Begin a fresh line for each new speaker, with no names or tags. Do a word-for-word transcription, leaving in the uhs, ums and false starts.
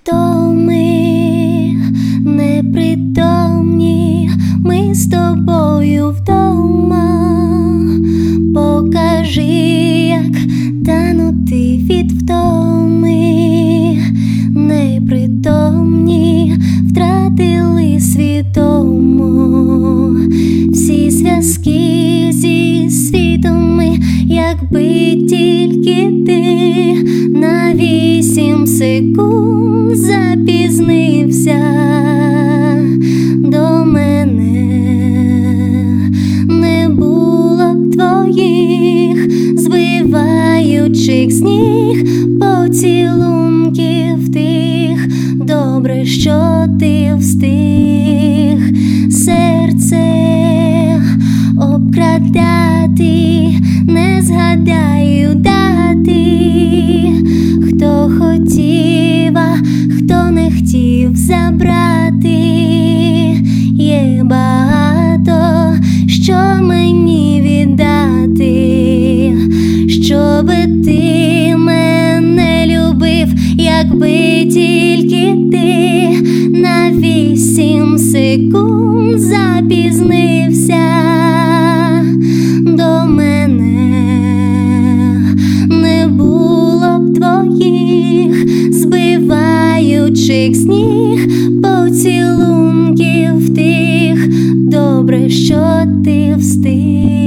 втоми непритомні, ми з тобою вдома. Покажи, як танути від втоми. Непритомні, втратили свідомо всі зв'язки зі світом ми, якби тільки ти на вісім секунд запізнився до мене, не було б твоїх збиваючих з ніг поцілунків тих. Добре, що ти встиг серце обкрадати, не згадаю дати, хто хотів, а хто не хотів забрати. Є багато, що мені віддати, щоби ти мене любив, якби тільки ти на вісім секунд запізнився до мене, не було б твоїх збиваючих з ніг поцілунків тих. Добре, що ти встиг.